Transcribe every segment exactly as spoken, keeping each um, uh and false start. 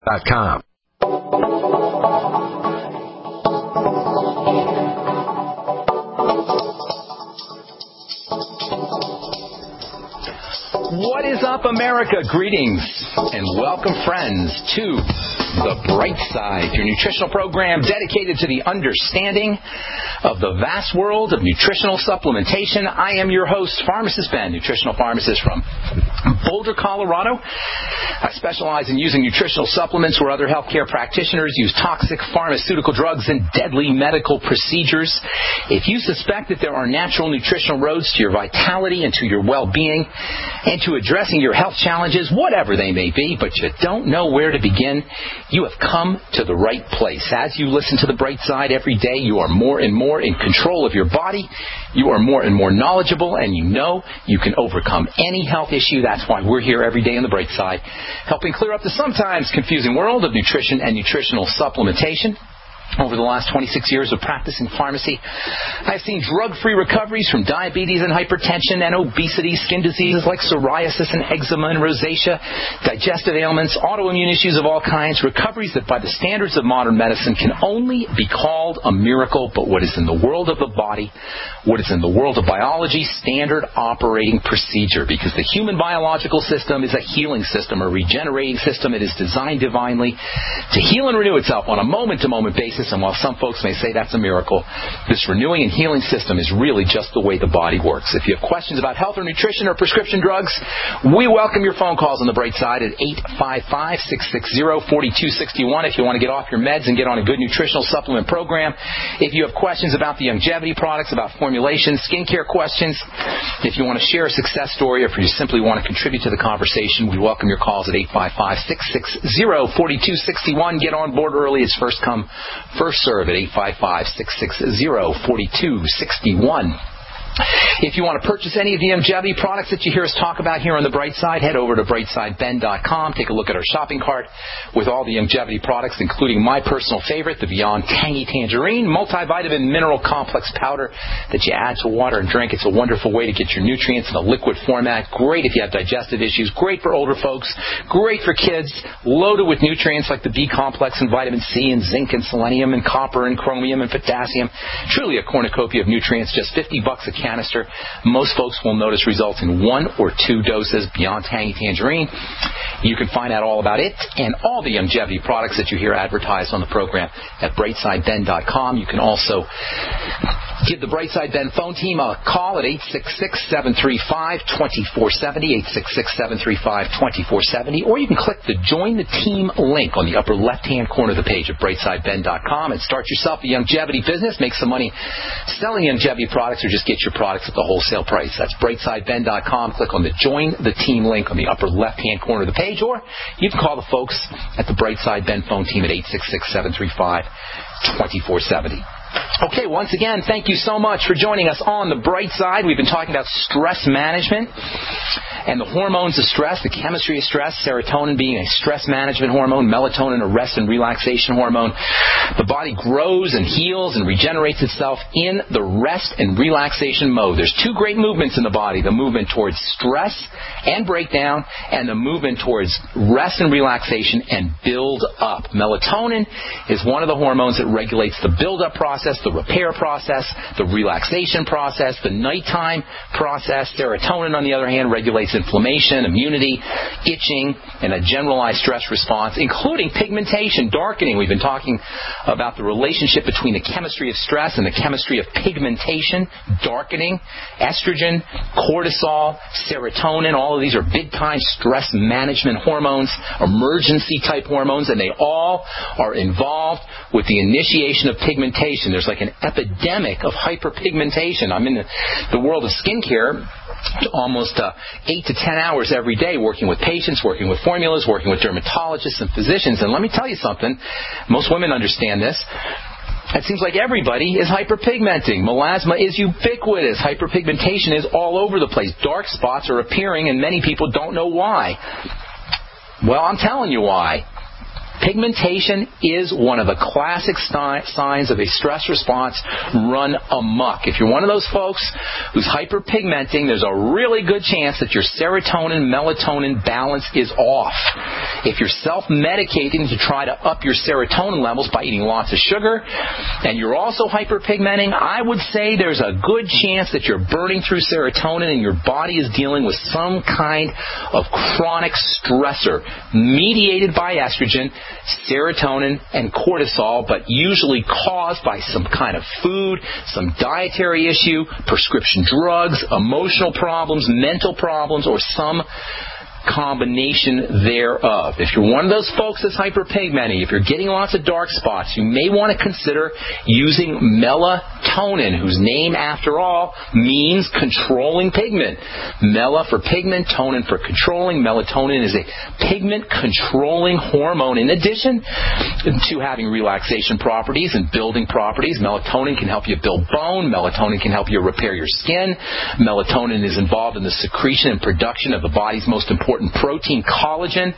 dot com. What is up, America? Greetings and welcome, friends, to The Bright Side, your nutritional program dedicated to the understanding of the vast world of nutritional supplementation. I am your host, Pharmacist Ben, nutritional pharmacist from Boulder, Colorado. I specialize in using nutritional supplements where other healthcare practitioners use toxic pharmaceutical drugs and deadly medical procedures. If you suspect that there are natural nutritional roads to your vitality and to your well-being and to addressing your health challenges, whatever they may be, but you don't know where to begin, you have come to the right place. As you listen to The Bright Side every day, you are more and more in control of your body. You are more and more knowledgeable, and you know you can overcome any health issue. That's why we're here every day on The Bright Side, helping clear up the sometimes confusing world of nutrition and nutritional supplementation. Over the last twenty-six years of practicing pharmacy, I've seen drug-free recoveries from diabetes and hypertension and obesity, skin diseases like psoriasis and eczema and rosacea, digestive ailments, autoimmune issues of all kinds, recoveries that by the standards of modern medicine can only be called a miracle, but what is in the world of the body, what is in the world of biology, standard operating procedure, because the human biological system is a healing system, a regenerating system. It is designed divinely to heal and renew itself on a moment-to-moment basis. And while some folks may say that's a miracle, this renewing and healing system is really just the way the body works. If you have questions about health or nutrition or prescription drugs, we welcome your phone calls on The Bright Side at eight five five, six six zero, four two six one if you want to get off your meds and get on a good nutritional supplement program. If you have questions about the longevity products, about formulation, skincare questions, if you want to share a success story, or if you simply want to contribute to the conversation, we welcome your calls at eight five five, six six zero, four two six one. Get on board early. It's first come, first serve at eight five five, six six zero, four two six one. If you want to purchase any of the longevity products that you hear us talk about here on The Bright Side, head over to bright side ben dot com. Take a look at our shopping cart with all the longevity products, including my personal favorite, the Beyond Tangy Tangerine multivitamin mineral complex powder that you add to water and drink. It's a wonderful way to get your nutrients in a liquid format. Great if you have digestive issues. Great for older folks. Great for kids. Loaded with nutrients like the B complex and vitamin C and zinc and selenium and copper and chromium and potassium. Truly a cornucopia of nutrients. Just fifty bucks a canister. Most folks will notice results in one or two doses. Beyond Tangy Tangerine. You can find out all about it and all the longevity products that you hear advertised on the program at bright side ben dot com. You can also give the Brightside Ben phone team a call at eight six six, seven three five, two four seven zero, eight six six, seven three five, two four seven zero, or you can click the Join the Team link on the upper left-hand corner of the page at bright side ben dot com and start yourself a longevity business, make some money selling longevity products, or just get your products at the wholesale price. That's bright side ben dot com. Click on the Join the Team link on the upper left-hand corner of the page, or you can call the folks at the Brightside Ben phone team at eight six six, seven three five, two four seven zero. Okay, once again, thank you so much for joining us on The Bright Side. We've been talking about stress management and the hormones of stress, the chemistry of stress, serotonin being a stress management hormone, melatonin a rest and relaxation hormone. The body grows and heals and regenerates itself in the rest and relaxation mode. There's two great movements in the body, the movement towards stress and breakdown, and the movement towards rest and relaxation and build up. Melatonin is one of the hormones that regulates the build-up process, the repair process, the relaxation process, the nighttime process. Serotonin, on the other hand, regulates inflammation, immunity, itching, and a generalized stress response, including pigmentation, darkening. We've been talking about the relationship between the chemistry of stress and the chemistry of pigmentation, darkening, estrogen, cortisol, serotonin. All of these are big-time stress management hormones, emergency-type hormones, and they all are involved with the initiation of pigmentation. There's like an epidemic of hyperpigmentation. I'm in the, the world of skincare almost uh, eight to ten hours every day working with patients, working with formulas, working with dermatologists and physicians. And let me tell you something. Most women understand this. It seems like everybody is hyperpigmenting. Melasma is ubiquitous. Hyperpigmentation is all over the place. Dark spots are appearing, and many people don't know why. Well, I'm telling you why. Pigmentation is one of the classic sti- signs of a stress response run amok. If you're one of those folks who's hyperpigmenting, there's a really good chance that your serotonin, melatonin balance is off. If you're self-medicating to try to up your serotonin levels by eating lots of sugar, and you're also hyperpigmenting, I would say there's a good chance that you're burning through serotonin and your body is dealing with some kind of chronic stressor mediated by estrogen, serotonin, and cortisol, but usually caused by some kind of food, some dietary issue, prescription drugs, emotional problems, mental problems, or some combination thereof. If you're one of those folks that's hyperpigmenting, if you're getting lots of dark spots, you may want to consider using melatonin, whose name, after all, means controlling pigment. Mela for pigment, tonin for controlling. Melatonin is a pigment-controlling hormone. In addition to having relaxation properties and building properties, melatonin can help you build bone. Melatonin can help you repair your skin. Melatonin is involved in the secretion and production of the body's most important protein, collagen.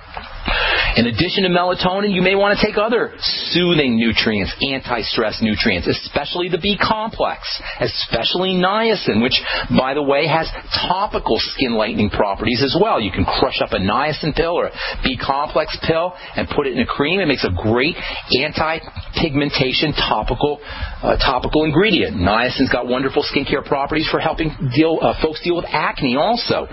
In addition to melatonin, you may want to take other soothing nutrients, anti-stress nutrients, especially the B complex, especially niacin, which, by the way, has topical skin lightening properties as well. You can crush up a niacin pill or a B complex pill and put it in a cream. It makes a great anti-pigmentation topical uh, topical ingredient. Niacin's got wonderful skincare properties for helping deal uh, folks deal with acne also.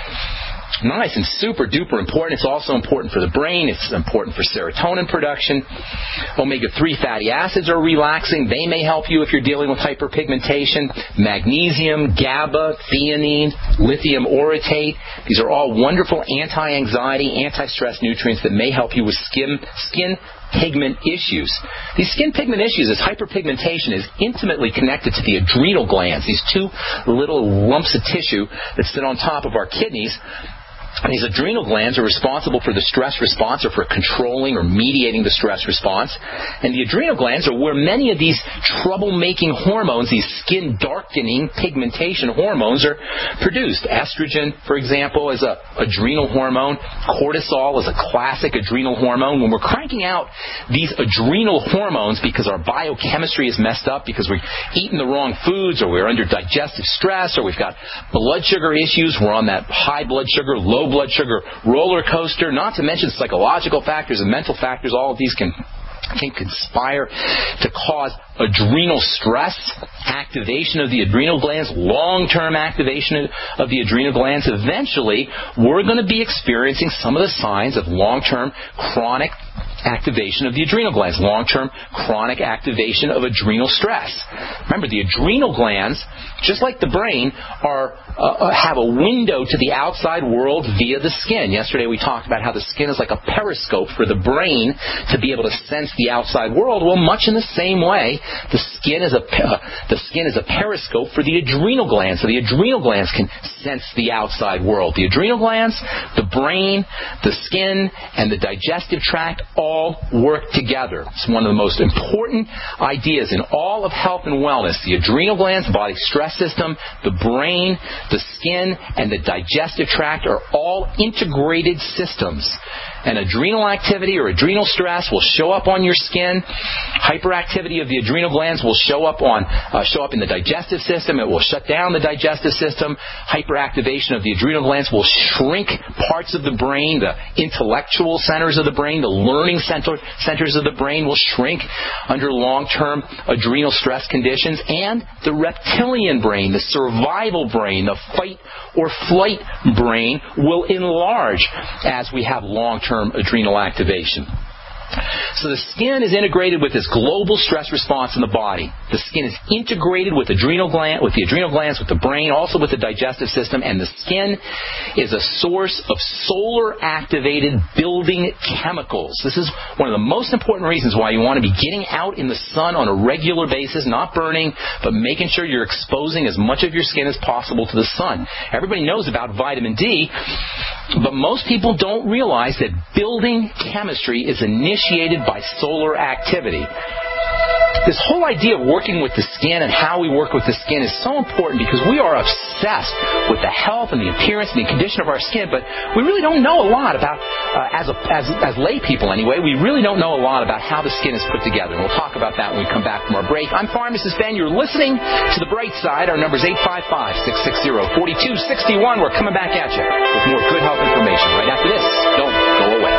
Niacin is super duper important. It's also important for the brain. It's important for serotonin production. omega three fatty acids are relaxing. They may help you if you're dealing with hyperpigmentation. Magnesium, GABA, theanine, lithium orotate. These are all wonderful anti-anxiety, anti-stress nutrients that may help you with skin, skin pigment issues. These skin pigment issues, as hyperpigmentation, is intimately connected to the adrenal glands, these two little lumps of tissue that sit on top of our kidneys. And these adrenal glands are responsible for the stress response, or for controlling or mediating the stress response. And the adrenal glands are where many of these troublemaking hormones, these skin-darkening pigmentation hormones, are produced. Estrogen, for example, is an adrenal hormone. Cortisol is a classic adrenal hormone. When we're cranking out these adrenal hormones because our biochemistry is messed up, because we're eating the wrong foods, or we're under digestive stress, or we've got blood sugar issues, we're on that high blood sugar, low blood sugar roller coaster, not to mention psychological factors and mental factors. All of these can can conspire to cause adrenal stress, activation of the adrenal glands, long-term activation of the adrenal glands. Eventually, we're going to be experiencing some of the signs of long-term chronic activation of the adrenal glands, long-term chronic activation of adrenal stress. Remember, the adrenal glands, just like the brain, are uh, have a window to the outside world via the skin. Yesterday we talked about how the skin is like a periscope for the brain to be able to sense the outside world. Well, much in the same way, the skin is a uh, the skin is a periscope for the adrenal glands. So the adrenal glands can sense the outside world. The adrenal glands, the brain, the skin, and the digestive tract all work together. It's one of the most important ideas in all of health and wellness. The adrenal glands, body stress system, the brain, the skin, and the digestive tract are all integrated systems. And adrenal activity or adrenal stress will show up on your skin. Hyperactivity of the adrenal glands will show up on uh, show up in the digestive system. It will shut down the digestive system. Hyperactivation of the adrenal glands will shrink parts of the brain. The intellectual centers of the brain, the learning center, centers of the brain will shrink under long-term adrenal stress conditions. And the reptilian brain, the survival brain, the fight or flight brain will enlarge as we have long-term adrenal activation. So the skin is integrated with this global stress response in the body. The skin is integrated with adrenal gland, with the adrenal glands, with the brain, also with the digestive system, and the skin is a source of solar-activated building chemicals. This is one of the most important reasons why you want to be getting out in the sun on a regular basis, not burning, but making sure you're exposing as much of your skin as possible to the sun. Everybody knows about vitamin D, but most people don't realize that building chemistry is initiated by solar activity. this whole idea of working with the skin and how we work with the skin is so important because we are obsessed with the health and the appearance and the condition of our skin, but we really don't know a lot about, uh, as, a, as, as lay people anyway, we really don't know a lot about how the skin is put together. And we'll talk about that when we come back from our break. I'm Pharmacist Ben. You're listening to The Bright Side. Our number is eight five five, six six zero, four two six one. We're coming back at you with more good health information right after this. Don't go away.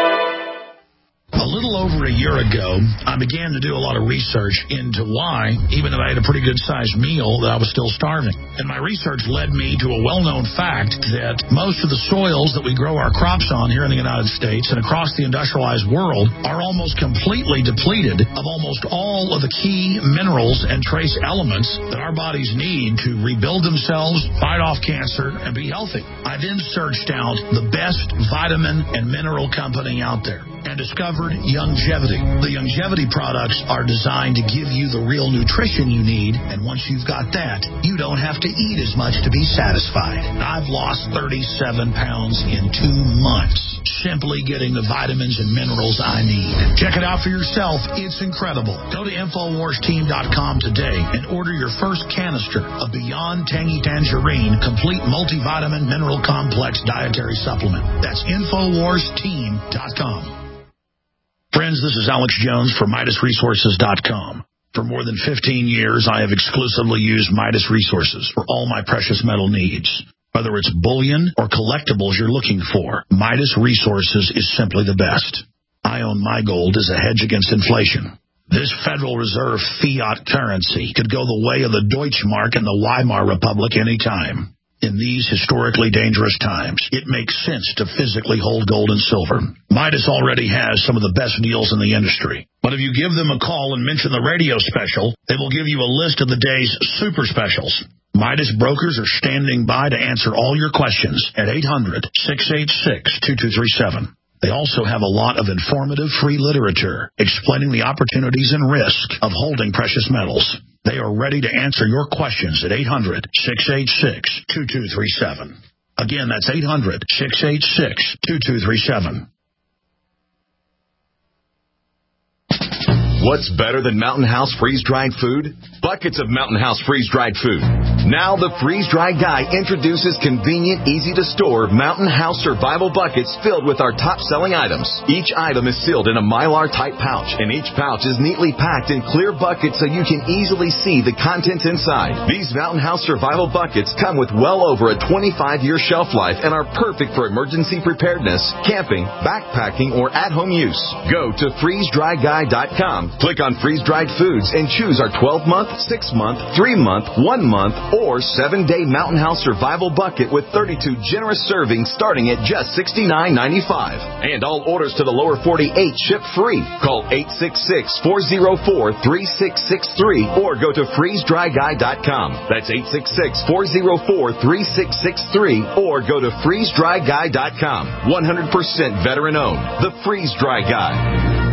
A little over a year ago, I began to do a lot of research into why, even though I had a pretty good-sized meal, that I was still starving. And my research led me to a well-known fact that most of the soils that we grow our crops on here in the United States and across the industrialized world are almost completely depleted of almost all of the key minerals and trace elements that our bodies need to rebuild themselves, fight off cancer, and be healthy. I then searched out the best vitamin and mineral company out there and discovered Youngevity. The Youngevity products are designed to give you the real nutrition you need, and once you've got that, you don't have to eat as much to be satisfied. I've lost thirty-seven pounds in two months, simply getting the vitamins and minerals I need. Check it out for yourself. It's incredible. Go to Infowars Team dot com today and order your first canister of Beyond Tangy Tangerine Complete Multivitamin Mineral Complex Dietary Supplement. That's Infowars Team dot com. Friends, this is Alex Jones for Midas Resources dot com. For more than fifteen years, I have exclusively used Midas Resources for all my precious metal needs. Whether it's bullion or collectibles you're looking for, Midas Resources is simply the best. I own my gold as a hedge against inflation. This Federal Reserve fiat currency could go the way of the Deutschmark and the Weimar Republic any time. In these historically dangerous times, it makes sense to physically hold gold and silver. Midas already has some of the best deals in the industry. But if you give them a call and mention the radio special, they will give you a list of the day's super specials. Midas brokers are standing by to answer all your questions at eight hundred, six eight six, two two three seven. They also have a lot of informative free literature explaining the opportunities and risk of holding precious metals. They are ready to answer your questions at eight hundred, six eight six, two two three seven. Again, that's eight hundred, six eight six, two two three seven. What's better than Mountain House freeze-dried food? Buckets of Mountain House freeze-dried food. Now the freeze-dried guy introduces convenient, easy-to-store Mountain House survival buckets filled with our top-selling items. Each item is sealed in a Mylar-type pouch, and each pouch is neatly packed in clear buckets so you can easily see the contents inside. These Mountain House survival buckets come with well over a twenty-five year shelf life and are perfect for emergency preparedness, camping, backpacking, or at-home use. Go to freeze dry guy dot com. Click on freeze-dried foods and choose our twelve month, six month, three month, one month, or seven day Mountain House Survival Bucket with thirty-two generous servings starting at just sixty-nine ninety-five. And all orders to the lower forty-eight ship free. Call eight six six, four zero four, three six six three or go to freeze dry guy dot com. That's eight six six, four zero four, three six six three or go to freeze dry guy dot com. one hundred percent veteran owned. The Freeze Dry Guy.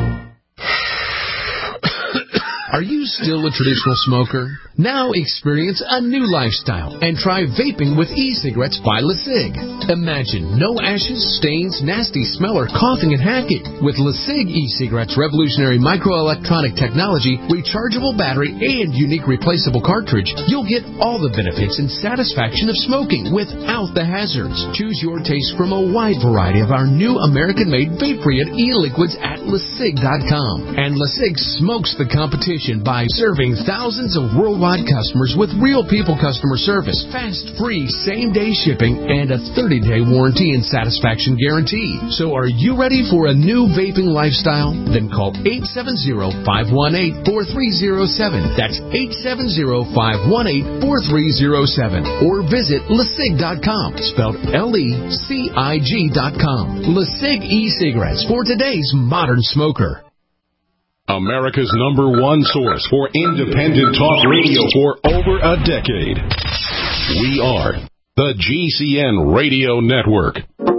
Are you still a traditional smoker? Now experience a new lifestyle and try vaping with e-cigarettes by LeSig. Imagine no ashes, stains, nasty smell, or coughing and hacking. With LeSig e-cigarettes' revolutionary microelectronic technology, rechargeable battery, and unique replaceable cartridge, you'll get all the benefits and satisfaction of smoking without the hazards. Choose your taste from a wide variety of our new American-made vape-free e-liquids at LeSig dot com. And LeSig smokes the competition by serving thousands of worldwide customers with real people customer service, fast, free, same-day shipping, and a thirty day warranty and satisfaction guarantee. So are you ready for a new vaping lifestyle? Then call eight seven zero, five one eight, four three zero seven. That's eight seven zero, five one eight, four three zero seven. Or visit LeSig dot com, spelled L E C I G dot com. LeSig e-cigarettes for today's modern smoker. America's number one source for independent talk radio for over a decade. We are the G C N Radio Network.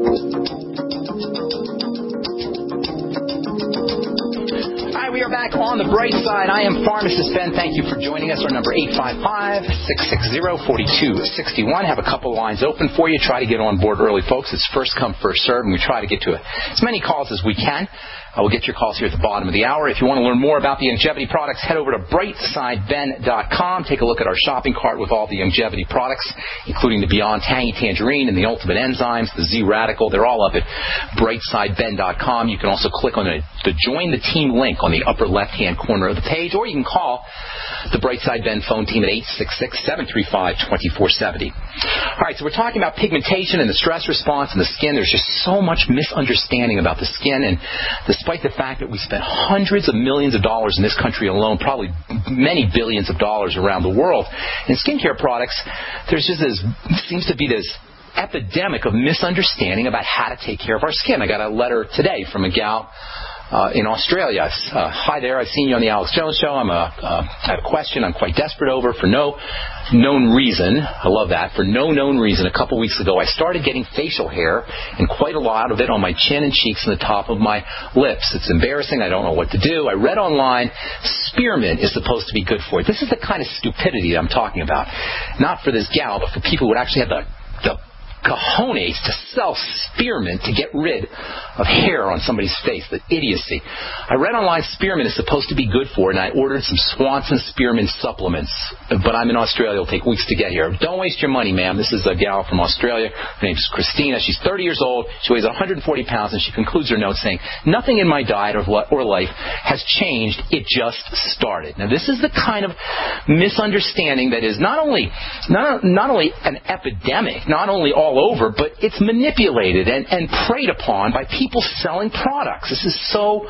Hi, we are back on the bright side. I am Pharmacist Ben. Thank you for joining us. Our number eight five five, six six zero, four two six one. Have a couple lines open for you. Try to get on board early, folks. It's first come, first serve, and we try to get to as many calls as we can. I will get your calls here at the bottom of the hour. If you want to learn more about the Youngevity products, head over to brightside ben dot com. Take a look at our shopping cart with all the Youngevity products, including the Beyond Tangy Tangerine and the Ultimate Enzymes, the Z-Radical. They're all up at brightside ben dot com. You can also click on the, the Join the Team link on the upper left-hand corner of the page, or you can call the Brightside Ben phone team at eight six six, seven three five, two four seven zero. All right, so we're talking about pigmentation and the stress response in the skin. There's just so much misunderstanding about the skin, and despite the fact that we spend hundreds of millions of dollars in this country alone, probably many billions of dollars around the world, in skincare products, there's just this, seems to be this epidemic of misunderstanding about how to take care of our skin. I got a letter today from a gal Uh, in Australia. Uh, Hi there, I've seen you on the Alex Jones Show. I'm a, uh, I have a question I'm quite desperate over for no known reason. I love that. For no known reason, a couple weeks ago, I started getting facial hair, and quite a lot of it on my chin and cheeks and the top of my lips. It's embarrassing. I don't know what to do. I read online spearmint is supposed to be good for it. This is the kind of stupidity I'm talking about. Not for this gal, but for people who would actually have the, the cojones to sell spearmint to get rid of hair on somebody's face. The idiocy. I read online spearmint is supposed to be good for it, and I ordered some Swanson spearmint supplements. But I'm in Australia. It'll take weeks to get here. Don't waste your money, ma'am. This is a gal from Australia. Her name's Christina. She's thirty years old. She weighs one hundred forty pounds, and she concludes her note saying, nothing in my diet or, or life has changed. It just started. Now, this is the kind of misunderstanding that is not only, not, not only an epidemic, not only all all over, but it's manipulated and, and preyed upon by people selling products. This is so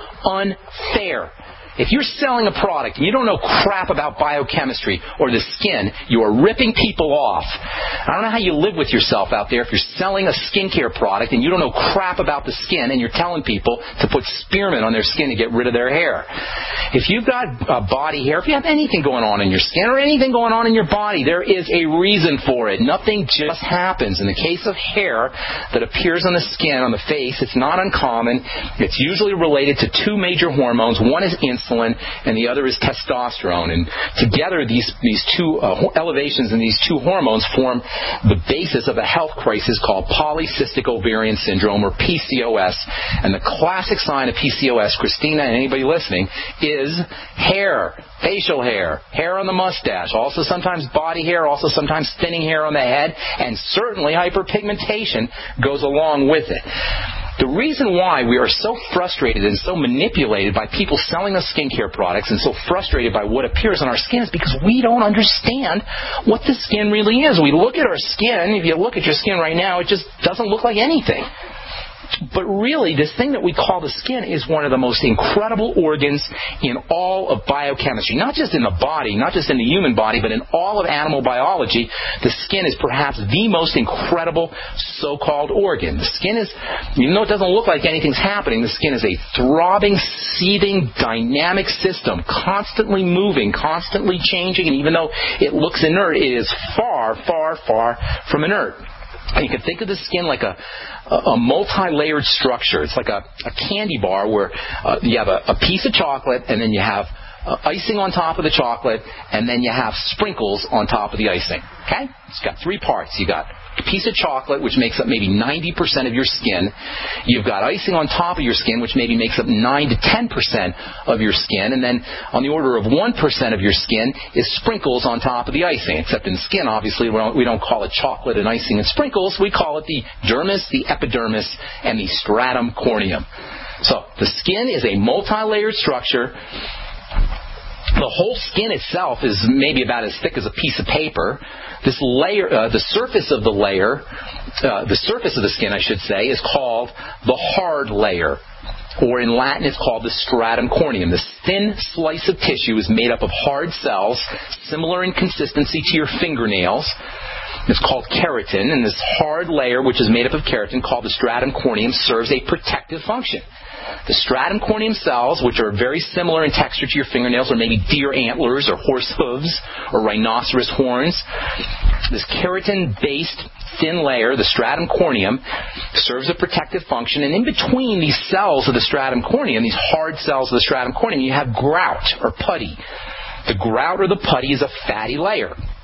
unfair. If you're selling a product and you don't know crap about biochemistry or the skin, you are ripping people off. I don't know how you live with yourself out there if you're selling a skincare product and you don't know crap about the skin and you're telling people to put spearmint on their skin to get rid of their hair. If you've got uh, body hair, if you have anything going on in your skin or anything going on in your body, there is a reason for it. Nothing just happens. In the case of hair that appears on the skin, on the face, it's not uncommon. It's usually related to two major hormones. One is insulin, and the other is testosterone. And together, these these two uh, elevations in these two hormones form the basis of a health crisis called polycystic ovarian syndrome, or P C O S. And the classic sign of P C O S, Christina and anybody listening, is hair, facial hair, hair on the mustache, also sometimes body hair, also sometimes thinning hair on the head, and certainly hyperpigmentation goes along with it. The reason why we are so frustrated and so manipulated by people selling us skincare products and so frustrated by what appears on our skin is because we don't understand what the skin really is. We look at our skin, if you look at your skin right now, it just doesn't look like anything. But really, this thing that we call the skin is one of the most incredible organs in all of biochemistry. Not just in the body, not just in the human body, but in all of animal biology. The skin is perhaps the most incredible so-called organ. The skin is, even though it doesn't look like anything's happening, the skin is a throbbing, seething, dynamic system, constantly moving, constantly changing, and even though it looks inert, it is far, far, far from inert. And you can think of the skin like a, a, a multi-layered structure. It's like a, a candy bar where uh, you have a, a piece of chocolate, and then you have uh, icing on top of the chocolate, and then you have sprinkles on top of the icing. Okay? It's got three parts. You got a piece of chocolate, which makes up maybe ninety percent of your skin. You've got icing on top of your skin, which maybe makes up nine to ten percent of your skin. And then on the order of one percent of your skin is sprinkles on top of the icing. Except in skin, obviously, we don't, we don't call it chocolate and icing and sprinkles. We call it the dermis, the epidermis, and the stratum corneum. So the skin is a multi-layered structure. The whole skin itself is maybe about as thick as a piece of paper. This layer, uh, the surface of the layer, uh, the surface of the skin, I should say, is called the hard layer. Or in Latin, it's called the stratum corneum. This thin slice of tissue is made up of hard cells, similar in consistency to your fingernails. It's called keratin, and this hard layer, which is made up of keratin, called the stratum corneum, serves a protective function. The stratum corneum cells, which are very similar in texture to your fingernails, or maybe deer antlers, or horse hooves, or rhinoceros horns, this keratin-based thin layer, the stratum corneum, serves a protective function. And in between these cells of the stratum corneum, these hard cells of the stratum corneum, you have grout or putty. The grout or the putty is a fatty layer.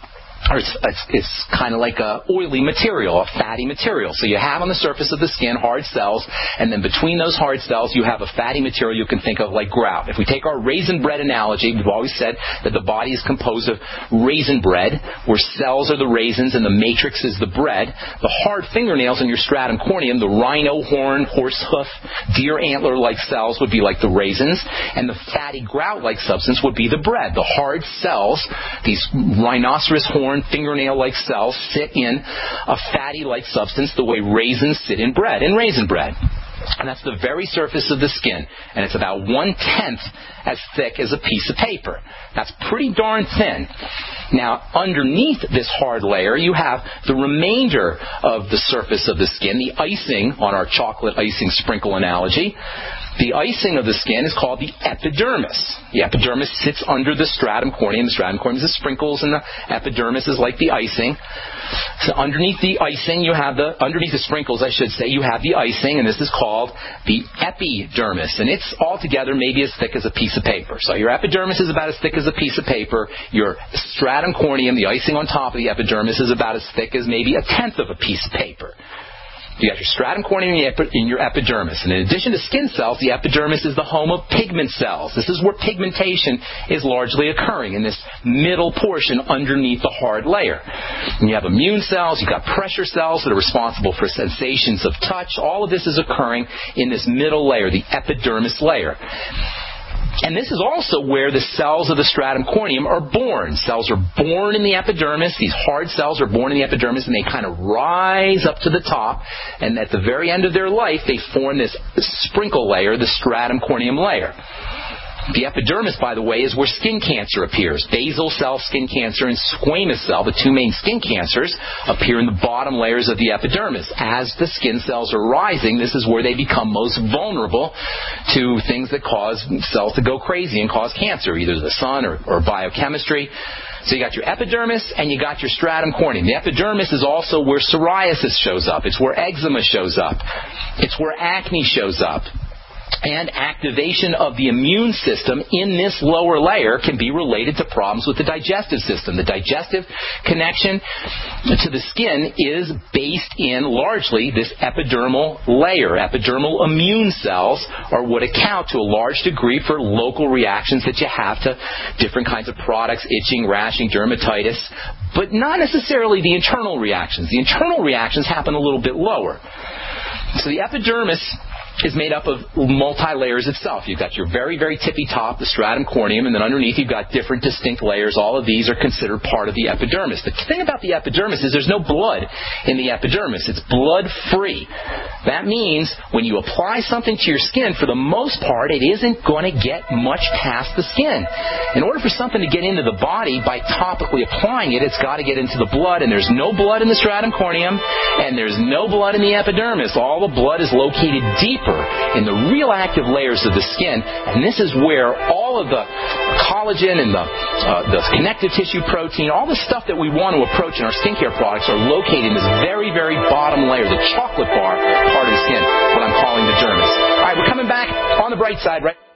or it's, it's, it's kind of like a oily material, a fatty material. So you have on the surface of the skin hard cells, and then between those hard cells you have a fatty material you can think of like grout. If we take our raisin bread analogy, we've always said that the body is composed of raisin bread, where cells are the raisins and the matrix is the bread. The hard fingernails in your stratum corneum, the rhino horn, horse hoof, deer antler-like cells would be like the raisins, and the fatty grout-like substance would be the bread. The hard cells, these rhinoceros horn, fingernail-like cells, sit in a fatty-like substance the way raisins sit in bread, in raisin bread. And that's the very surface of the skin. And it's about one-tenth as thick as a piece of paper. That's pretty darn thin. Now, underneath this hard layer, you have the remainder of the surface of the skin, the icing on our chocolate icing sprinkle analogy. The icing of the skin is called the epidermis. The epidermis sits under the stratum corneum. The stratum corneum is the sprinkles, and the epidermis is like the icing. So underneath the icing, you have the, underneath the sprinkles, I should say, you have the icing, and this is called the epidermis. And it's altogether maybe as thick as a piece of paper. So your epidermis is about as thick as a piece of paper. Your stratum corneum, the icing on top of the epidermis, is about as thick as maybe a tenth of a piece of paper. You got your stratum corneum in your epidermis. And in addition to skin cells, the epidermis is the home of pigment cells. This is where pigmentation is largely occurring, in this middle portion underneath the hard layer. And you have immune cells, you've got pressure cells that are responsible for sensations of touch. All of this is occurring in this middle layer, the epidermis layer. And this is also where the cells of the stratum corneum are born. Cells are born in the epidermis. These hard cells are born in the epidermis, and they kind of rise up to the top. And at the very end of their life, they form this sprinkle layer, the stratum corneum layer. The epidermis, by the way, is where skin cancer appears. Basal cell skin cancer and squamous cell, the two main skin cancers, appear in the bottom layers of the epidermis. As the skin cells are rising, this is where they become most vulnerable to things that cause cells to go crazy and cause cancer, either the sun or, or biochemistry. So you got your epidermis and you got your stratum corneum. The epidermis is also where psoriasis shows up. It's where eczema shows up. It's where acne shows up. And activation of the immune system in this lower layer can be related to problems with the digestive system. The digestive connection to the skin is based in largely this epidermal layer. Epidermal immune cells are what account to a large degree for local reactions that you have to different kinds of products, itching, rashing, dermatitis, but not necessarily the internal reactions. The internal reactions happen a little bit lower. So the epidermis is made up of multi-layers itself. You've got your very, very tippy top, the stratum corneum, and then underneath you've got different distinct layers. All of these are considered part of the epidermis. The thing about the epidermis is there's no blood in the epidermis. It's blood-free. That means when you apply something to your skin, for the most part, it isn't going to get much past the skin. In order for something to get into the body, by topically applying it, it's got to get into the blood, and there's no blood in the stratum corneum, and there's no blood in the epidermis. All the blood is located deep in the real active layers of the skin, and this is where all of the collagen and the, uh, the connective tissue protein, all the stuff that we want to approach in our skincare products are located in this very, very bottom layer, the chocolate bar part of the skin, what I'm calling the dermis. All right, we're coming back on the bright side, right?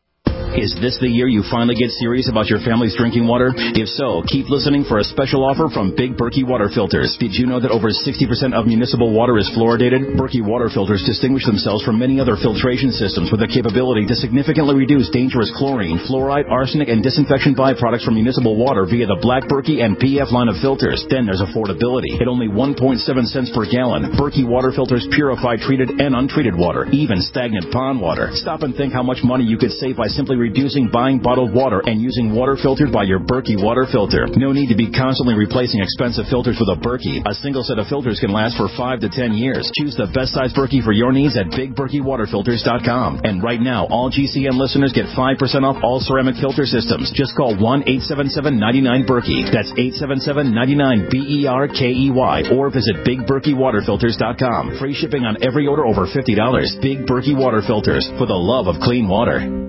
Is this the year you finally get serious about your family's drinking water? If so, keep listening for a special offer from Big Berkey Water Filters. Did you know that over sixty percent of municipal water is fluoridated? Berkey Water Filters distinguish themselves from many other filtration systems with the capability to significantly reduce dangerous chlorine, fluoride, arsenic, and disinfection byproducts from municipal water via the Black Berkey and P F line of filters. Then there's affordability. At only one point seven cents per gallon, Berkey Water Filters purify treated and untreated water, even stagnant pond water. Stop and think how much money you could save by simply reducing buying bottled water and using water filtered by your Berkey water filter. No need to be constantly replacing expensive filters with a Berkey. A single set of filters can last for five to ten years. Choose the best size Berkey for your needs at big berkey water filters dot com. And right now, all G C N listeners get five percent off all ceramic filter systems. Just call one eight seven seven, nine nine, Berkey. That's eight seven seven, nine nine, B E R K E Y. Or visit big berkey water filters dot com. Free shipping on every order over fifty dollars. Big Berkey Water Filters, for the love of clean water.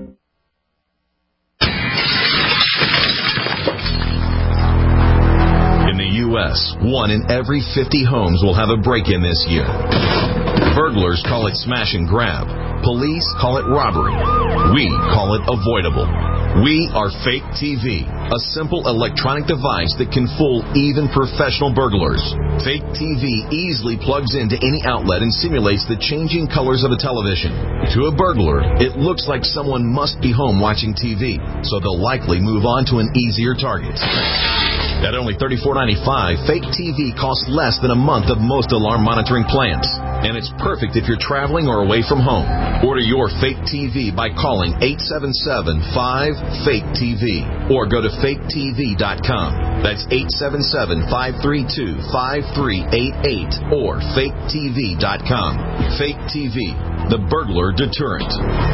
U S, one in every fifty homes will have a break-in this year. Burglars call it smash and grab. Police call it robbery. We call it avoidable. We are Fake T V, a simple electronic device that can fool even professional burglars. Fake T V easily plugs into any outlet and simulates the changing colors of a television. To a burglar, it looks like someone must be home watching T V, so they'll likely move on to an easier target. At only thirty-four ninety-five, Fake T V costs less than a month of most alarm monitoring plans. And it's perfect if you're traveling or away from home. Order your Fake T V by calling eight seven seven, five, fake T V or go to fake T V dot com. That's eight seven seven, five three two, five three eight eight or fake T V dot com. Fake T V, the burglar deterrent.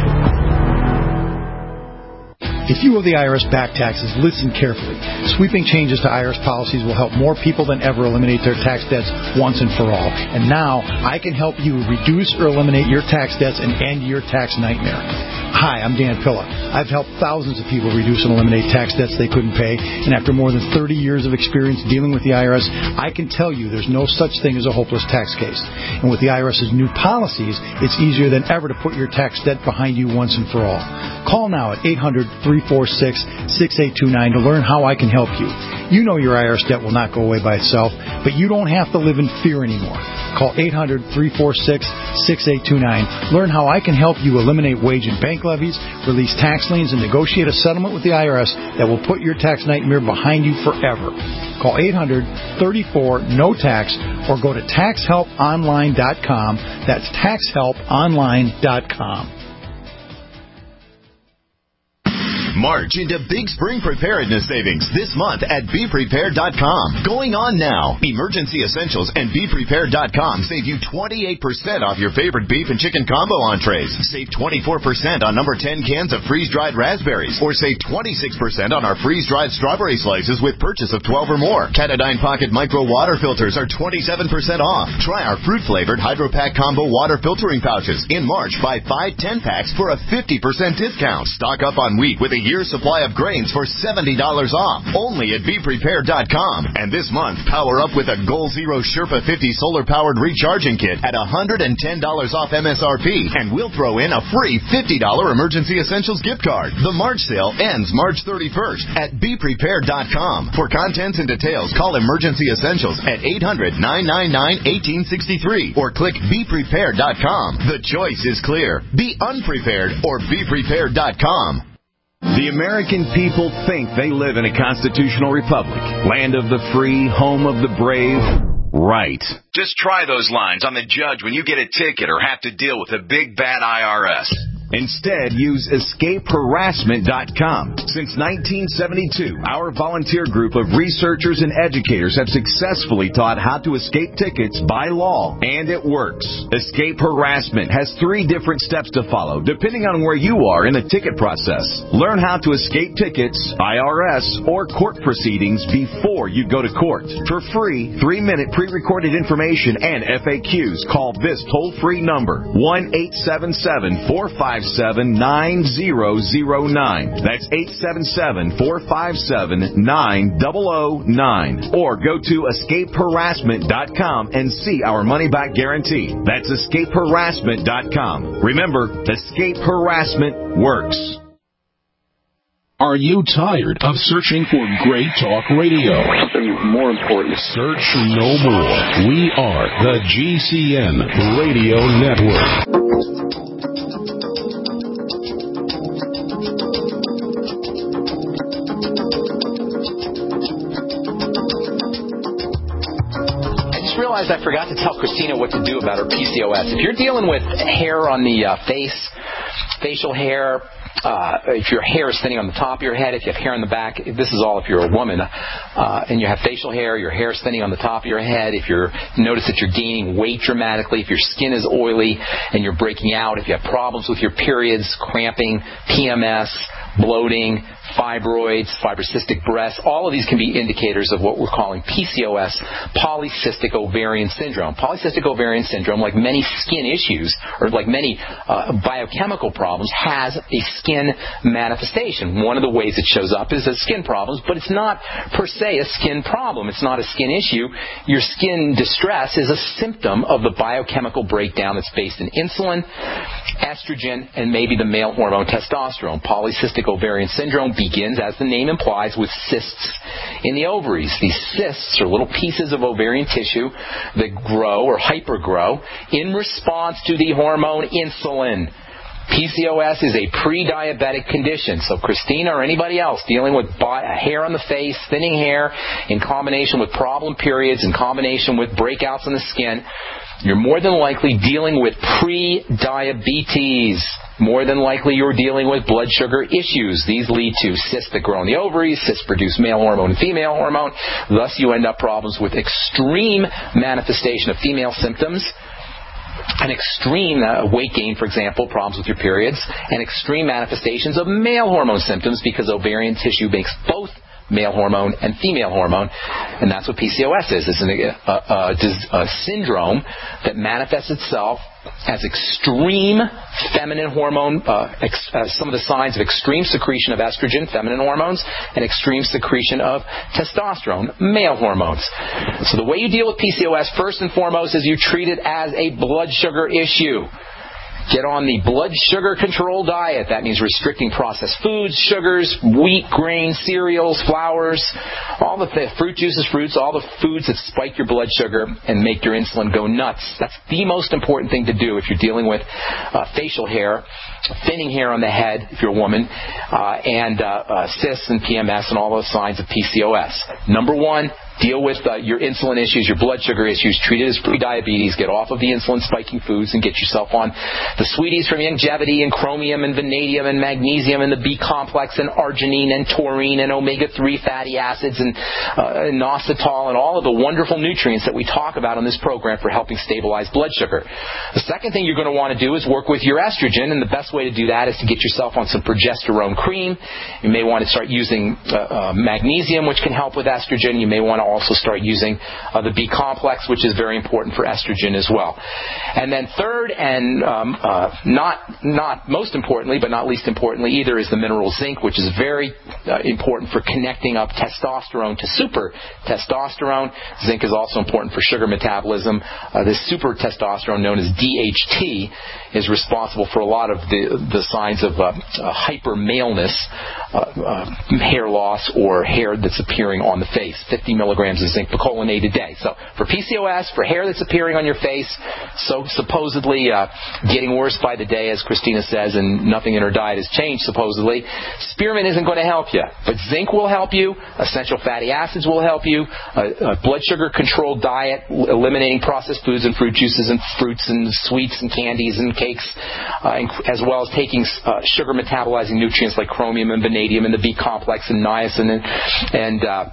If you owe the I R S back taxes, listen carefully. Sweeping changes to I R S policies will help more people than ever eliminate their tax debts once and for all. And now, I can help you reduce or eliminate your tax debts and end your tax nightmare. Hi, I'm Dan Pilla. I've helped thousands of people reduce and eliminate tax debts they couldn't pay, and after more than thirty years of experience dealing with the I R S, I can tell you there's no such thing as a hopeless tax case. And with the I R S's new policies, it's easier than ever to put your tax debt behind you once and for all. Call now at eight hundred, three four six, six eight two nine to learn how I can help you. You know your I R S debt will not go away by itself, but you don't have to live in fear anymore. Call eight hundred, three four six, six eight two nine. Learn how I can help you eliminate wage and bank levies, release tax liens, and negotiate a settlement with the I R S that will put your tax nightmare behind you forever. Call eight hundred, thirty-four, N O tax or go to tax help online dot com. That's tax help online dot com. March into Big Spring Preparedness Savings this month at be prepared dot com. Going on now. Emergency Essentials and be prepared dot com save you twenty-eight percent off your favorite beef and chicken combo entrees. Save twenty-four percent on number ten cans of freeze-dried raspberries. Or save twenty-six percent on our freeze-dried strawberry slices with purchase of twelve or more. Catadine Pocket Micro Water Filters are twenty-seven percent off. Try our fruit-flavored Hydro Pack Combo Water Filtering Pouches. In March, buy five ten-packs for a fifty percent discount. Stock up on wheat with a year's supply of grains for seventy dollars off. Only at be prepared dot com. And this month, power up with a Goal Zero Sherpa fifty solar-powered recharging kit at one hundred ten dollars off M S R P. And we'll throw in a free fifty dollars Emergency Essentials gift card. The March sale ends March thirty-first at be prepared dot com. For contents and details, call Emergency Essentials at eight hundred, nine nine nine, one eight six three or click be prepared dot com. The choice is clear. Be unprepared or be prepared dot com. The American people think they live in a constitutional republic, land of the free, home of the brave. Right. Just try those lines on the judge when you get a ticket or have to deal with a big bad I R S. Instead, use escape harassment dot com. Since nineteen seventy-two, our volunteer group of researchers and educators have successfully taught how to escape tickets by law, and it works. Escape Harassment has three different steps to follow, depending on where you are in the ticket process. Learn how to escape tickets, I R S, or court proceedings before you go to court. For free, three-minute pre-recorded information and F A Qs, call this toll-free number, one eight seven seven, four five seven, nine zero zero nine. That's eight seven seven, four five seven, nine zero zero nine. Or go to escape harassment dot com and see our money-back guarantee. That's escape harassment dot com. Remember, Escape Harassment works. Are you tired of searching for great talk radio? Something more important. Search no more. We are the G C N Radio Network. I forgot to tell Christina what to do about her P C O S. If you're dealing with hair on the uh, face, facial hair, uh, if your hair is thinning on the top of your head, if you have hair on the back, this is all if you're a woman, uh, and you have facial hair, your hair is thinning on the top of your head, if you notice that you're gaining weight dramatically, if your skin is oily and you're breaking out, if you have problems with your periods, cramping, P M S, bloating, fibroids, fibrocystic breasts, all of these can be indicators of what we're calling P C O S, polycystic ovarian syndrome. Polycystic ovarian syndrome, like many skin issues, or like many uh, biochemical problems, has a skin manifestation. One of the ways it shows up is as skin problems, but it's not per se a skin problem. It's not a skin issue. Your skin distress is a symptom of the biochemical breakdown that's based in insulin, estrogen, and maybe the male hormone testosterone. Polycystic ovarian syndrome begins, as the name implies, with cysts in the ovaries. These cysts are little pieces of ovarian tissue that grow or hypergrow in response to the hormone insulin. P C O S is a pre-diabetic condition. So Christina or anybody else dealing with hair on the face, thinning hair, in combination with problem periods, in combination with breakouts in the skin, you're more than likely dealing with pre-diabetes. More than likely you're dealing with blood sugar issues. These lead to cysts that grow in the ovaries. Cysts produce male hormone and female hormone. Thus you end up problems with extreme manifestation of female symptoms, an extreme uh, weight gain, for example, problems with your periods, and extreme manifestations of male hormone symptoms because ovarian tissue makes both male hormone and female hormone, and that's what P C O S is. It's an, a, a, a syndrome that manifests itself as extreme feminine hormone, uh, ex, uh, some of the signs of extreme secretion of estrogen, feminine hormones, and extreme secretion of testosterone, male hormones. So the way you deal with P C O S, first and foremost, is you treat it as a blood sugar issue. Get on the blood sugar control diet. That means restricting processed foods, sugars, wheat, grain, cereals, flours, all the th- fruit juices, fruits, all the foods that spike your blood sugar and make your insulin go nuts. That's the most important thing to do if you're dealing with uh, facial hair, thinning hair on the head if you're a woman, uh, and uh, uh, cysts and P M S and all those signs of P C O S. Number one, deal with uh, your insulin issues, your blood sugar issues. Treat it as pre-diabetes. Get off of the insulin-spiking foods and get yourself on the sweeties from Youngevity and chromium and vanadium and magnesium and the B complex and arginine and taurine and omega three fatty acids and uh, inositol and all of the wonderful nutrients that we talk about on this program for helping stabilize blood sugar. The second thing you're going to want to do is work with your estrogen, and the best way to do that is to get yourself on some progesterone cream. You may want to start using uh, uh, magnesium, which can help with estrogen. You may want to also start using uh, the B complex, which is very important for estrogen as well. And then third, and um, uh, not not most importantly, but not least importantly either, is the mineral zinc, which is very uh, important for connecting up testosterone to super testosterone. Zinc is also important for sugar metabolism. Uh, this super testosterone, known as D H T, is responsible for a lot of the the signs of uh, uh, hyper maleness, uh, uh, hair loss, or hair that's appearing on the face. fifty milligrams of zinc picolinate a day. So for P C O S, for hair that's appearing on your face, so supposedly uh, getting worse by the day, as Christina says, and nothing in her diet has changed supposedly, spearmint isn't going to help you. But zinc will help you. Essential fatty acids will help you. A, a blood sugar controlled diet, eliminating processed foods and fruit juices and fruits and sweets and candies and cakes, uh, as well as taking uh, sugar metabolizing nutrients like chromium and vanadium and the B complex and niacin and, and uh,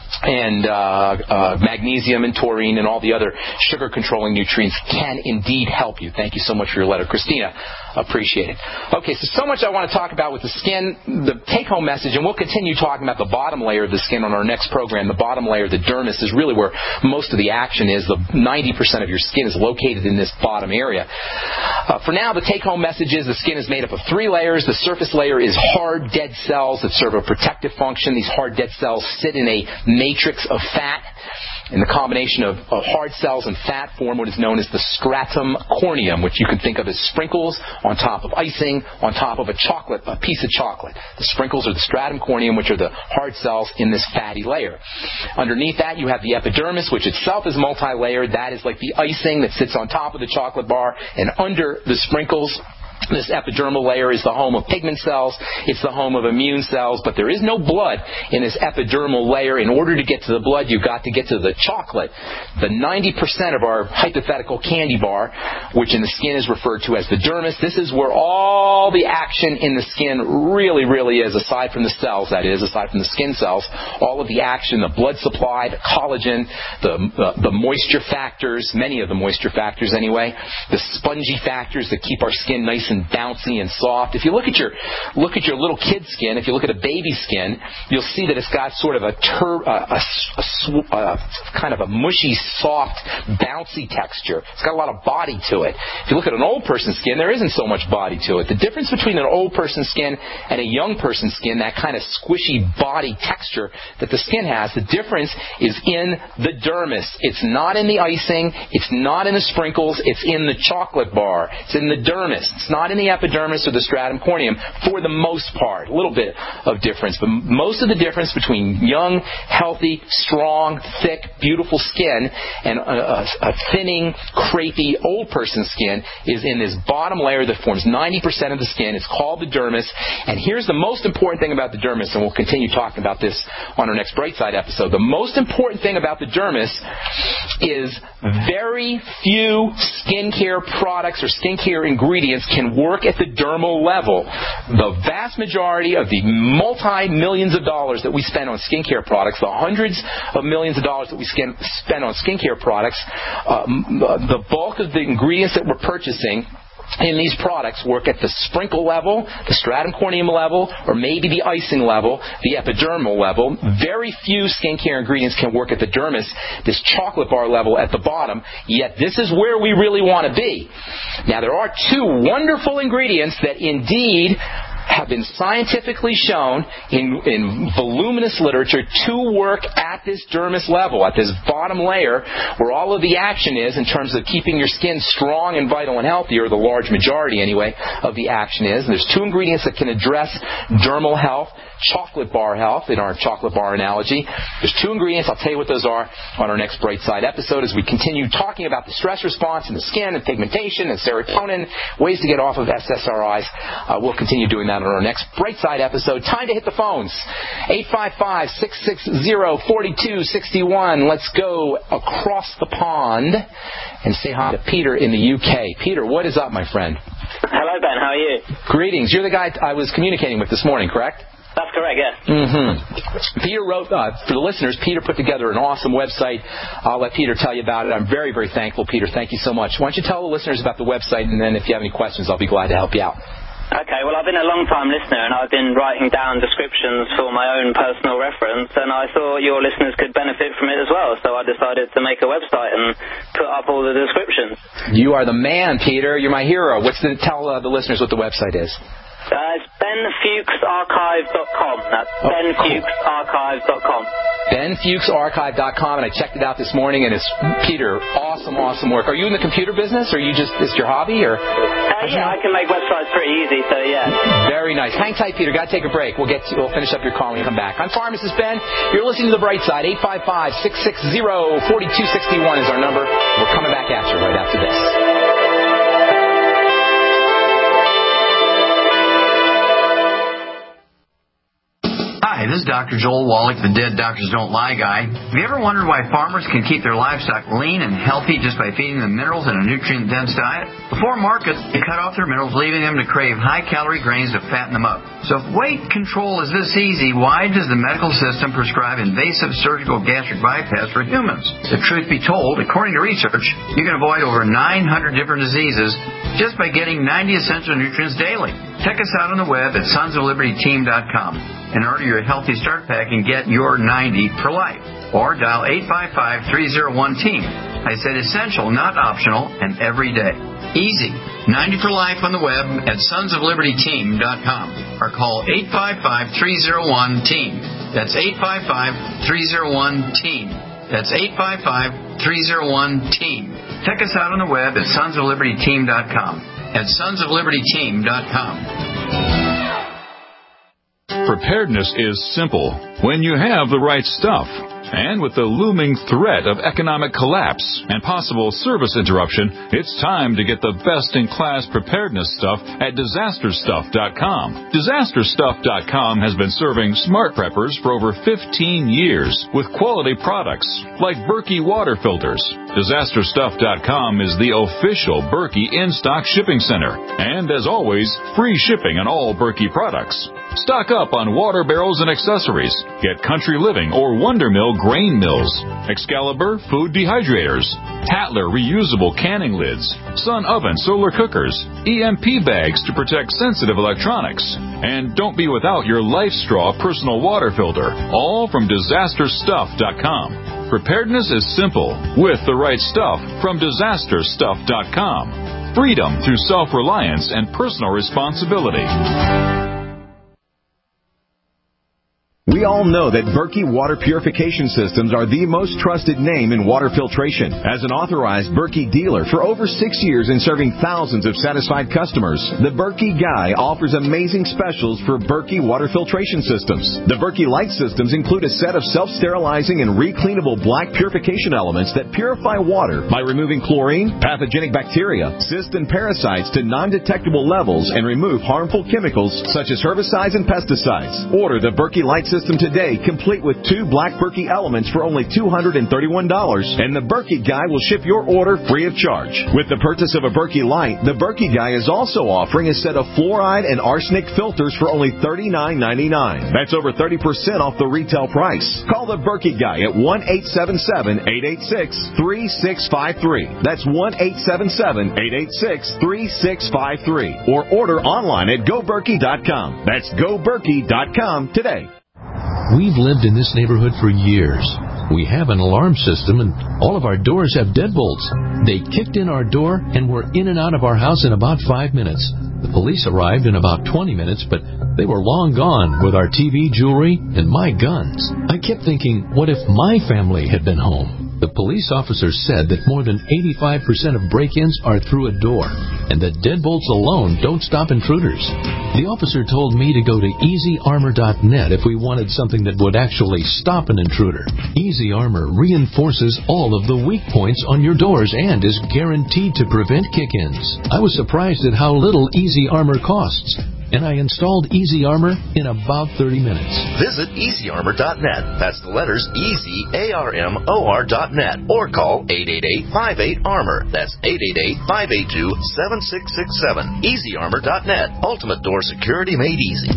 and uh, uh, magnesium and taurine and all the other sugar-controlling nutrients can indeed help you. Thank you so much for your letter, Christina. Appreciate it. Okay, so so much I want to talk about with the skin. The take-home message, and we'll continue talking about the bottom layer of the skin on our next program. The bottom layer, the dermis, is really where most of the action is. The ninety percent of your skin is located in this bottom area. Uh, for now, the take-home message is the skin is made up of three layers. The surface layer is hard, dead cells that serve a protective function. These hard, dead cells sit in a matrix of fat. And the combination of, of hard cells and fat form what is known as the stratum corneum, which you can think of as sprinkles on top of icing, on top of a chocolate, a piece of chocolate. The sprinkles are the stratum corneum, which are the hard cells in this fatty layer. Underneath that, you have the epidermis, which itself is multi-layered. That is like the icing that sits on top of the chocolate bar. And under the sprinkles, this epidermal layer is the home of pigment cells. It's the home of immune cells. But there is no blood in this epidermal layer. In order to get to the blood, you've got to get to the chocolate. The ninety percent of our hypothetical candy bar, which in the skin is referred to as the dermis, this is where all the action in the skin really, really is, aside from the cells, that is, aside from the skin cells. All of the action, the blood supply, the collagen, the, uh, the moisture factors, many of the moisture factors anyway, the spongy factors that keep our skin nice and bouncy and soft. If you look at your look at your little kid's skin, if you look at a baby skin, you'll see that it's got sort of a, tur- uh, a, a, a kind of a mushy, soft, bouncy texture. It's got a lot of body to it. If you look at an old person's skin, there isn't so much body to it. The difference between an old person's skin and a young person's skin, that kind of squishy body texture that the skin has, the difference is in the dermis. It's not in the icing. It's not in the sprinkles. It's in the chocolate bar. It's in the dermis. It's not in the epidermis or the stratum corneum for the most part. A little bit of difference. But most of the difference between young, healthy, strong, thick, beautiful skin and a, a, a thinning, crepey, old person's skin is in this bottom layer that forms ninety percent of the skin. It's called the dermis. And here's the most important thing about the dermis, and we'll continue talking about this on our next Brightside episode. The most important thing about the dermis is very few skincare products or skincare ingredients can work at the dermal level. The vast majority of the multi-millions of dollars that we spend on skincare products, the hundreds of millions of dollars that we spend on skincare products, uh, the bulk of the ingredients that we're purchasing in these products work at the sprinkle level, the stratum corneum level, or maybe the icing level, the epidermal level. Very few skincare ingredients can work at the dermis, this chocolate bar level at the bottom, yet this is where we really want to be. Now, there are two wonderful ingredients that indeed have been scientifically shown in, in voluminous literature to work at this dermis level, at this bottom layer where all of the action is in terms of keeping your skin strong and vital and healthy, or the large majority anyway of the action is. And there's two ingredients that can address dermal health, chocolate bar health, in our chocolate bar analogy. There's two ingredients. I'll tell you what those are on our next Brightside episode as we continue talking about the stress response in the skin and pigmentation and serotonin, ways to get off of S S R Is. Uh, we'll continue doing that on our next Brightside episode. Time to hit the phones. eight five five, six six zero, four two six one. Let's go across the pond and say hi to Peter in the U K. Peter, what is up, my friend? Hello, Ben. How are you? Greetings. You're the guy I was communicating with this morning, correct? That's correct, yes. Mm-hmm. Peter wrote, uh, for the listeners, Peter put together an awesome website. I'll let Peter tell you about it. I'm very, very thankful, Peter. Thank you so much. Why don't you tell the listeners about the website, and then if you have any questions, I'll be glad to help you out. Okay, well, I've been a long-time listener, and I've been writing down descriptions for my own personal reference, and I thought your listeners could benefit from it as well, so I decided to make a website and put up all the descriptions. You are the man, Peter. You're my hero. What's the, tell uh, the listeners what the website is. Uh, it's Ben Fuchs Archive dot com. That's oh, Ben Fuchs Archive dot com. Ben Fuchs Archive dot com, and I checked it out this morning, and it's, Peter, awesome, awesome work. Are you in the computer business, or you just, is your hobby, or? Uh, yeah, I can make websites pretty easy, so yeah. Very nice. Hang tight, Peter. Got to take a break. We'll get to, we'll finish up your call when you come back. I'm Pharmacist Ben. You're listening to The Bright Side. eight five five, six six zero, four two six one is our number. We're coming back at you right after this. Hi, this is Doctor Joel Wallach, the Dead Doctors Don't Lie guy. Have you ever wondered why farmers can keep their livestock lean and healthy just by feeding them minerals in a nutrient-dense diet? Before market, they cut off their minerals, leaving them to crave high-calorie grains to fatten them up. So if weight control is this easy, why does the medical system prescribe invasive surgical gastric bypass for humans? The truth be told, according to research, you can avoid over nine hundred different diseases just by getting ninety essential nutrients daily. Check us out on the web at sons of liberty team dot com and order your Healthy Start Pack and get your ninety for life. Or dial eight five five, three zero one, team. I said essential, not optional, and every day. Easy. ninety for life on the web at sons of liberty team dot com. Or call eight five five, three zero one, team. That's eight five five, three zero one, team. That's eight five five, three zero one, team. Check us out on the web at sons of liberty team dot com. At sons of liberty team dot com. Preparedness is simple when you have the right stuff. And with the looming threat of economic collapse and possible service interruption, it's time to get the best-in-class preparedness stuff at disaster stuff dot com. disaster stuff dot com has been serving smart preppers for over fifteen years with quality products like Berkey water filters. disaster stuff dot com is the official Berkey in-stock shipping center. And as always, free shipping on all Berkey products. Stock up on water barrels and accessories. Get Country Living or Wonder Mill grain mills, Excalibur food dehydrators, Tatler reusable canning lids, Sun oven solar cookers, E M P bags to protect sensitive electronics, and don't be without your Life Straw personal water filter, all from disaster stuff dot com. Preparedness is simple with the right stuff from disaster stuff dot com. Freedom through self-reliance and personal responsibility. We all know that Berkey Water Purification Systems are the most trusted name in water filtration. As an authorized Berkey dealer for over six years and serving thousands of satisfied customers, the Berkey Guy offers amazing specials for Berkey Water Filtration Systems. The Berkey Light Systems include a set of self-sterilizing and recleanable black purification elements that purify water by removing chlorine, pathogenic bacteria, cysts, and parasites to non-detectable levels and remove harmful chemicals such as herbicides and pesticides. Order the Berkey Light System today, complete with two black Berkey elements for only two hundred thirty-one dollars, and the Berkey Guy will ship your order free of charge. With the purchase of a Berkey Light, the Berkey Guy is also offering a set of fluoride and arsenic filters for only thirty-nine ninety-nine. That's over thirty percent off the retail price. Call the Berkey Guy at one eight seven seven, eight eight six, three six five three. That's one eight seven seven, eight eight six, three six five three. Or order online at go berkey dot com. That's go berkey dot com today. We've lived in this neighborhood for years. We have an alarm system, and all of our doors have deadbolts. They kicked in our door, and we're in and out of our house in about five minutes. The police arrived in about twenty minutes, but they were long gone with our T V, jewelry, and my guns. I kept thinking, what if my family had been home? The police officer said that more than eighty-five percent of break-ins are through a door, and that deadbolts alone don't stop intruders. The officer told me to go to easy armor dot net if we wanted something that would actually stop an intruder. Easy Armor reinforces all of the weak points on your doors and is guaranteed to prevent kick-ins. I was surprised at how little Easy Armor costs, and I installed Easy Armor in about thirty minutes. Visit easy armor dot net. That's the letters Easy, A R M O R dot net. Or call eight eight eight, five eight, armor. That's eight eight eight, five eight two, seven six six seven. easy armor dot net. Ultimate door security made easy.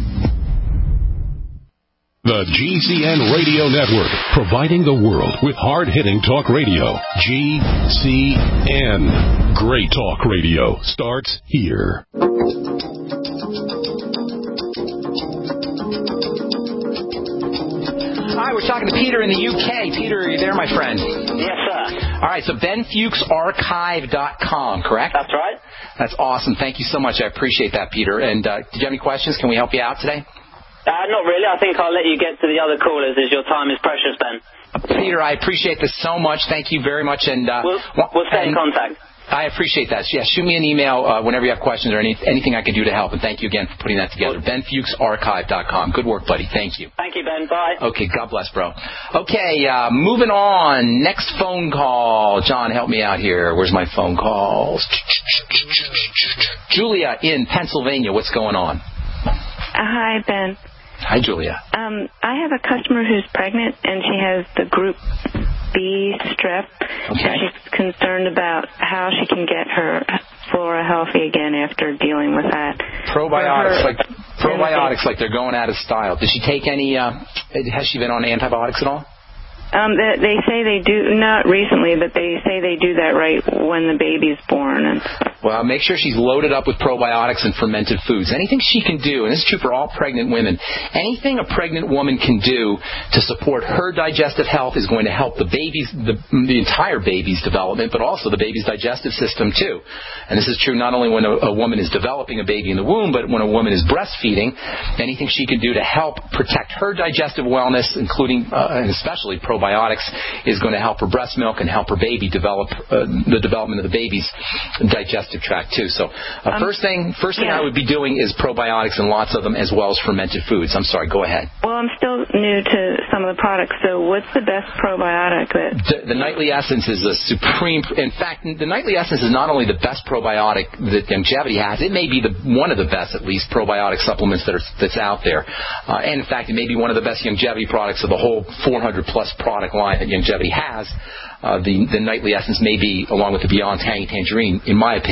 The G C N Radio Network, providing the world with hard-hitting talk radio. G C N. Great talk radio starts here. Hi, we're talking to Peter in the U K. Peter, are you there, my friend? Yes, sir. All right, so ben fuchs archive dot com, correct? That's right. That's awesome. Thank you so much. I appreciate that, Peter. And uh, did you have any questions? Can we help you out today? Uh, not really. I think I'll let you get to the other callers as your time is precious, Ben. Peter, I appreciate this so much. Thank you very much. And uh, We'll, we'll stay in contact. I appreciate that. Yeah, shoot me an email uh, whenever you have questions or any, anything I can do to help. And thank you again for putting that together. ben fuchs archive dot com. Good work, buddy. Thank you. Thank you, Ben. Bye. Okay, God bless, bro. Okay, uh, moving on. Next phone call. John, help me out here. Where's my phone calls? Julia in Pennsylvania. What's going on? Uh, hi, Ben. Hi, Julia. Um, I have a customer who's pregnant, and she has the group B strep. Okay. And she's concerned about how she can get her flora healthy again after dealing with that. Probiotics, like probiotics, like they're going out of style. Did she take any? Uh, has she been on antibiotics at all? Um, they, they say they do, not recently, but they say they do that right when the baby's born. And well, make sure she's loaded up with probiotics and fermented foods. Anything she can do, and this is true for all pregnant women, anything a pregnant woman can do to support her digestive health is going to help the baby's, the, the entire baby's development, but also the baby's digestive system too. And this is true not only when a, a woman is developing a baby in the womb, but when a woman is breastfeeding. Anything she can do to help protect her digestive wellness, including uh, and especially probiotics, Probiotics is going to help her breast milk and help her baby develop uh, the development of the baby's digestive tract too. So, uh, um, first thing, first thing yeah. I would be doing is probiotics and lots of them, as well as fermented foods. I'm sorry, go ahead. Well, I'm still new to some of the products. So, what's the best probiotic that? The, the Nightly Essence is a supreme. In fact, the Nightly Essence is not only the best probiotic that Youngevity has. It may be the one of the best, at least, probiotic supplements that are that's out there. Uh, and in fact, it may be one of the best Youngevity products of the whole four hundred plus products. Product line that Youngevity has. Uh, the, the Nightly Essence may be, along with the Beyond Tangy Tangerine, in my opinion,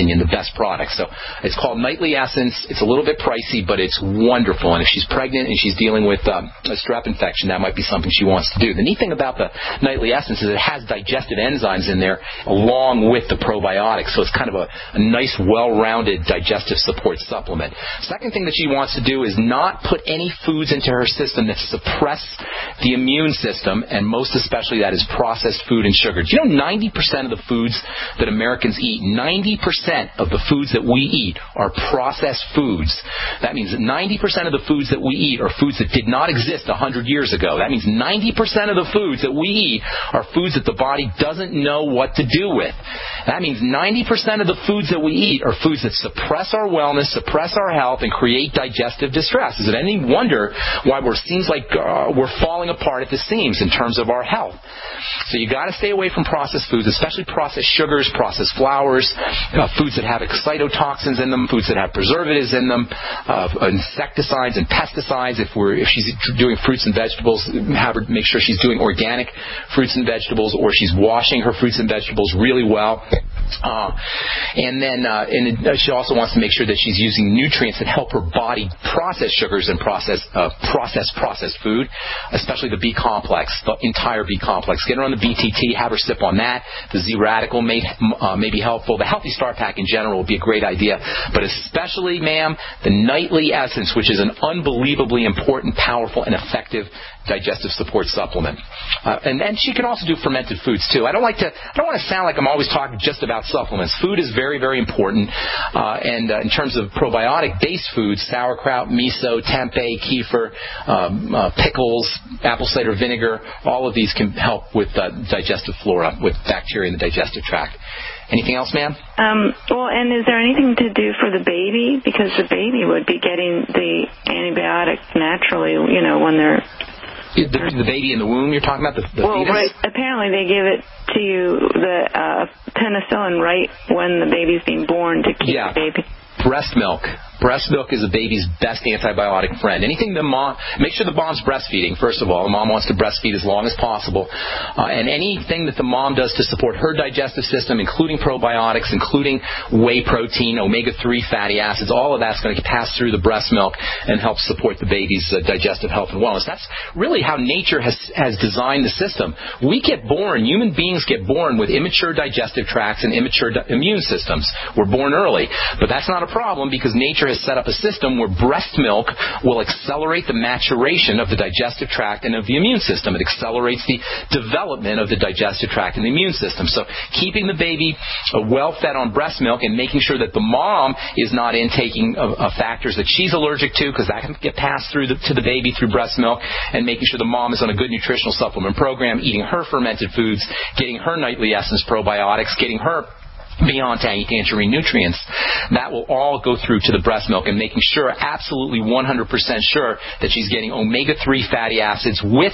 using in the best products. So it's called Nightly Essence. It's a little bit pricey, but it's wonderful. And if she's pregnant and she's dealing with um, a strep infection, that might be something she wants to do. The neat thing about the Nightly Essence is it has digestive enzymes in there along with the probiotics. So it's kind of a, a nice, well-rounded digestive support supplement. Second thing that she wants to do is not put any foods into her system that suppress the immune system, and most especially that is processed food and sugar. Do you know ninety percent of the foods that Americans eat, ninety percent of the foods that we eat are processed foods? That means that ninety percent of the foods that we eat are foods that did not exist one hundred years ago. That means ninety percent of the foods that we eat are foods that the body doesn't know what to do with. That means ninety percent of the foods that we eat are foods that suppress our wellness, suppress our health, and create digestive distress. Is it any wonder why it seems like uh, we're falling apart at the seams in terms of our health? So you got to stay away from processed foods, especially processed sugars, processed flours, uh, foods that have excitotoxins in them, foods that have preservatives in them, uh, insecticides and pesticides. If we're if she's doing fruits and vegetables, have her make sure she's doing organic fruits and vegetables, or she's washing her fruits and vegetables really well. Uh, and then uh, and she also wants to make sure that she's using nutrients that help her body process sugars and process uh, process processed food, especially the B complex, the entire B complex. Get her on the B T T, have her sip on that. The Z Radical may, uh, may be helpful. The Healthy Start Pack in general would be a great idea, but especially, ma'am, the Nightly Essence, which is an unbelievably important, powerful, and effective digestive support supplement. Uh, and then she can also do fermented foods too. I don't like to. I don't want to sound like I'm always talking just about supplements. Food is very, very important. Uh, and uh, in terms of probiotic-based foods, sauerkraut, miso, tempeh, kefir, um, uh, pickles, apple cider vinegar, all of these can help with uh, digestive flora, with bacteria in the digestive tract. Anything else, ma'am? Um, well, and is there anything to do for the baby? Because the baby would be getting the antibiotics naturally, you know, when they're... The, the baby in the womb you're talking about? The, the well, fetus? Right. Apparently they give it to you, the uh, penicillin, right when the baby's being born to keep yeah. the baby. Breast milk. Breast milk is a baby's best antibiotic friend. Anything the mom, make sure the mom's breastfeeding, first of all. The mom wants to breastfeed as long as possible. Uh, and anything that the mom does to support her digestive system, including probiotics, including whey protein, omega three fatty acids, all of that's going to pass through the breast milk and help support the baby's uh, digestive health and wellness. That's really how nature has, has designed the system. We get born, human beings get born with immature digestive tracts and immature di- immune systems. We're born early. But that's not a problem because nature has set up a system where breast milk will accelerate the maturation of the digestive tract and of the immune system. It accelerates the development of the digestive tract and the immune system. So keeping the baby uh, well fed on breast milk and making sure that the mom is not intaking uh, uh, factors that she's allergic to, because that can get passed through the, to the baby through breast milk, and making sure the mom is on a good nutritional supplement program, eating her fermented foods, getting her Nightly Essence probiotics, getting her Beyond Tangy Tangerine nutrients, that will all go through to the breast milk, and making sure, absolutely one hundred percent sure, that she's getting omega three fatty acids with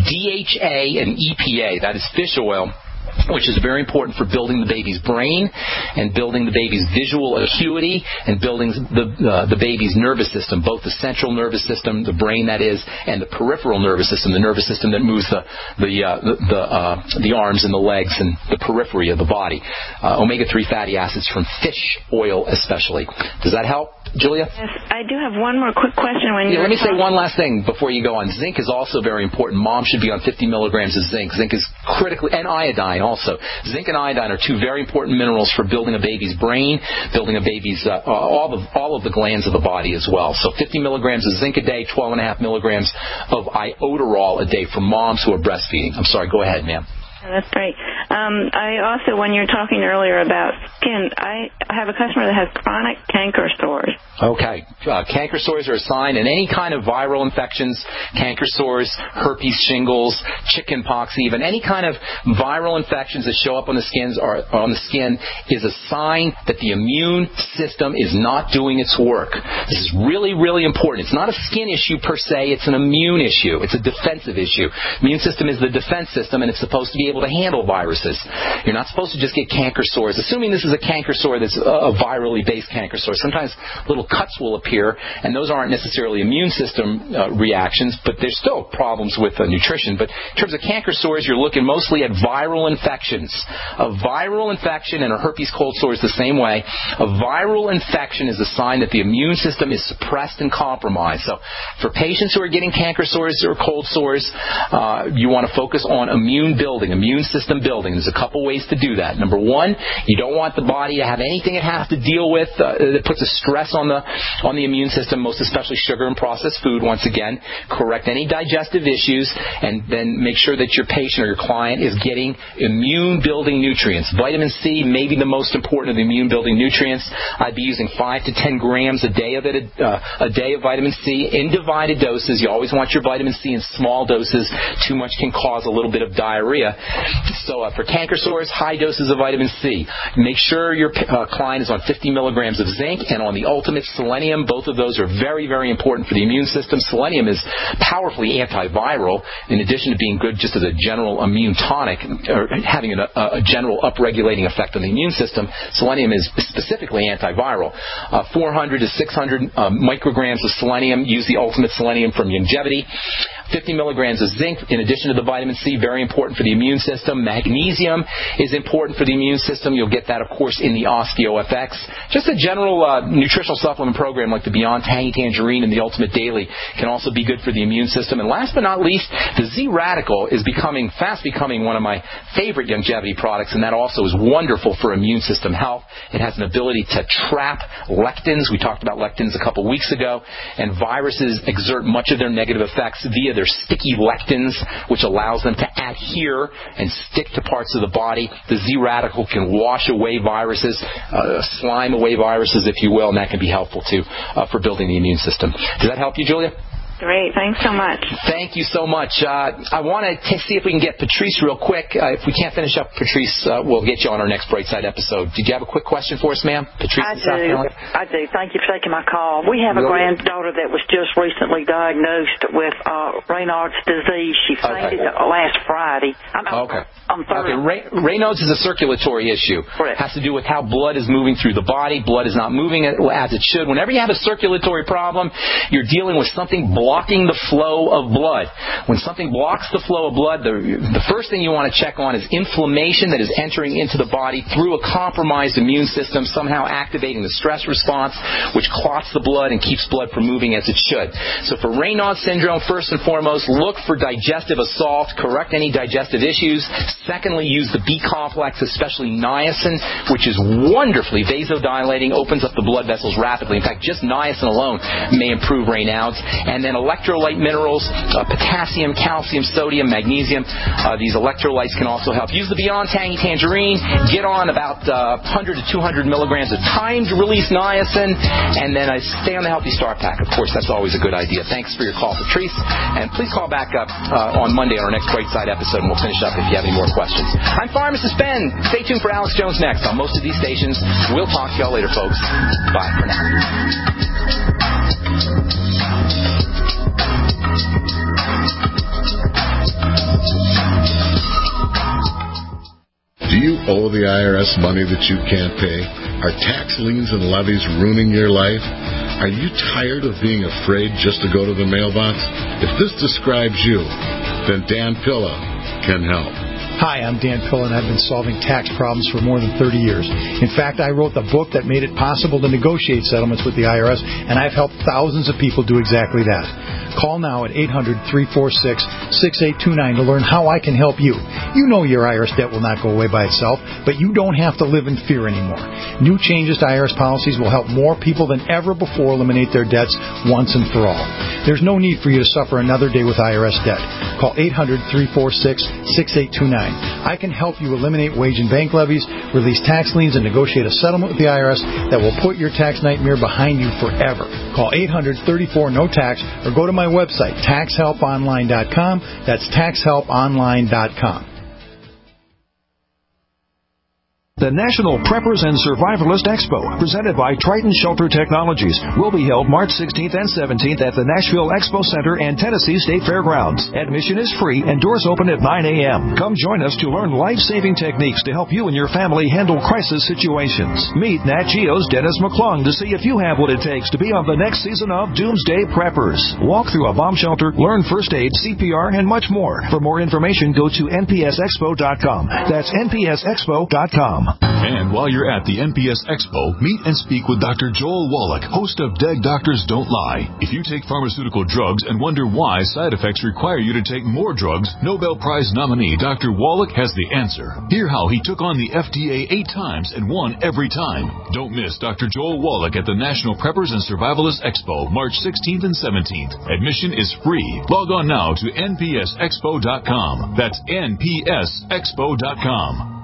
D H A and E P A, that is fish oil, which is very important for building the baby's brain and building the baby's visual acuity and building the uh, the baby's nervous system, both the central nervous system, the brain that is, and the peripheral nervous system, the nervous system that moves the the uh, the the, uh, the arms and the legs and the periphery of the body. Uh, omega three fatty acids from fish oil especially. Does that help, Julia? Yes, I do have one more quick question. When yeah, you let me talking... say one last thing before you go on. Zinc is also very important. Mom should be on fifty milligrams of zinc. Zinc is critically, and iodine also. Zinc and iodine are two very important minerals for building a baby's brain, building a baby's uh, all of all of the glands of the body as well. So fifty milligrams of zinc a day, twelve and a half milligrams of iodoral a day for moms who are breastfeeding. I'm sorry. Go ahead, ma'am. That's great. Um, I also, when you're talking earlier about skin, I have a customer that has chronic canker sores. Okay. Uh, canker sores are a sign, and any kind of viral infections, canker sores, herpes shingles, chicken pox even, any kind of viral infections that show up on the skins or on the skin is a sign that the immune system is not doing its work. This is really, really important. It's not a skin issue per se. It's an immune issue. It's a defensive issue. The immune system is the defense system, and it's supposed to be able to handle viruses. doses. You're not supposed to just get canker sores, assuming this is a canker sore that's a virally based canker sore. Sometimes little cuts will appear, and those aren't necessarily immune system uh, reactions, but there's still problems with uh, nutrition. But in terms of canker sores, you're looking mostly at viral infections. A viral infection and a herpes cold sore is the same way. A viral infection is a sign that the immune system is suppressed and compromised. So for patients who are getting canker sores or cold sores, uh, you want to focus on immune building, immune system building. There's a couple ways to do that. Number one, you don't want the body to have anything it has to deal with uh, that puts a stress on the on the immune system, most especially sugar and processed food. Once again, correct any digestive issues, and then make sure that your patient or your client is getting immune-building nutrients. Vitamin C may be the most important of the immune-building nutrients. I'd be using five to ten grams a day of it, uh, a day of vitamin C in divided doses. You always want your vitamin C in small doses. Too much can cause a little bit of diarrhea. So uh, for canker sores, high doses of vitamin C. Make sure your uh, client is on fifty milligrams of zinc and on the ultimate selenium. Both of those are very, very important for the immune system. Selenium is powerfully antiviral, in addition to being good just as a general immune tonic, or having a, a general upregulating effect on the immune system. Selenium is specifically antiviral. Uh, four hundred to six hundred uh, micrograms of selenium. Use the ultimate selenium from Youngevity. fifty milligrams of zinc in addition to the vitamin C, very important for the immune system. Magnesium is important for the immune system. You'll get that, of course, in the OsteoFX. Just a general uh, nutritional supplement program like the Beyond Tangy Tangerine and the Ultimate Daily can also be good for the immune system. And last but not least, the Z-Radical is becoming, fast becoming one of my favorite Youngevity products, and that also is wonderful for immune system health. It has an ability to trap lectins. We talked about lectins a couple weeks ago, and viruses exert much of their negative effects via their sticky lectins, which allows them to adhere and stick to parts of the body. The Z-Radical can wash away viruses, uh, slime away viruses, if you will, and that can be helpful too uh, for building the immune system. Does that help you, Julia? Great. Thanks so much. Thank you so much. Uh, I want to see if we can get Patrice real quick. Uh, if we can't finish up Patrice, uh, we'll get you on our next Brightside episode. Did you have a quick question for us, ma'am? Patrice I do. I do. Thank you for taking my call. We have a really? granddaughter that was just recently diagnosed with uh, Raynaud's disease. She fainted okay. last Friday. I'm, okay. I'm okay. Ray- Raynaud's is a circulatory issue. Correct. It has to do with how blood is moving through the body. Blood is not moving as it should. Whenever you have a circulatory problem, you're dealing with something blocking the flow of blood. When something blocks the flow of blood, the, the first thing you want to check on is inflammation that is entering into the body through a compromised immune system, somehow activating the stress response, which clots the blood and keeps blood from moving as it should. So for Raynaud's syndrome, first and foremost, look for digestive assault, correct any digestive issues. Secondly, use the B complex, especially niacin, which is wonderfully vasodilating, opens up the blood vessels rapidly. In fact, just niacin alone may improve Raynaud's. And then electrolyte minerals, uh, potassium, calcium, sodium, magnesium. Uh, these electrolytes can also help. Use the Beyond Tangy Tangerine. Get on about uh, one hundred to two hundred milligrams of timed-release niacin. And then uh, stay on the Healthy Start Pack. Of course, that's always a good idea. Thanks for your call, Patrice. And please call back up uh, on Monday on our next Brightside episode, and we'll finish up if you have any more questions. I'm Pharmacist Ben. Stay tuned for Alex Jones next on most of these stations. We'll talk to y'all later, folks. Bye for now. Do you owe the I R S money that you can't pay? Are tax liens and levies ruining your life? Are you tired of being afraid just to go to the mailbox? If this describes you, then Dan Pilla can help. Hi, I'm Dan Pilla, and I've been solving tax problems for more than thirty years. In fact, I wrote the book that made it possible to negotiate settlements with the I R S, and I've helped thousands of people do exactly that. Call now at eight hundred, three four six, six eight two nine to learn how I can help you. You know your I R S debt will not go away by itself, but you don't have to live in fear anymore. New changes to I R S policies will help more people than ever before eliminate their debts once and for all. There's no need for you to suffer another day with I R S debt. Call eight hundred, three four six, six eight two nine. I can help you eliminate wage and bank levies, release tax liens, and negotiate a settlement with the I R S that will put your tax nightmare behind you forever. Call eight hundred, thirty-four, no tax or go to my website, tax help online dot com. That's tax help online dot com. The National Preppers and Survivalist Expo, presented by Triton Shelter Technologies, will be held March sixteenth and seventeenth at the Nashville Expo Center and Tennessee State Fairgrounds. Admission is free and doors open at nine a.m. Come join us to learn life-saving techniques to help you and your family handle crisis situations. Meet Nat Geo's Dennis McClung to see if you have what it takes to be on the next season of Doomsday Preppers. Walk through a bomb shelter, learn first aid, C P R, and much more. For more information, go to N P S expo dot com. That's N P S expo dot com. And while you're at the N P S Expo, meet and speak with Doctor Joel Wallach, host of Dead Doctors Don't Lie. If you take pharmaceutical drugs and wonder why side effects require you to take more drugs, Nobel Prize nominee Doctor Wallach has the answer. Hear how he took on the F D A eight times and won every time. Don't miss Doctor Joel Wallach at the National Preppers and Survivalists Expo, March sixteenth and seventeenth. Admission is free. Log on now to N P S expo dot com. That's N P S expo dot com.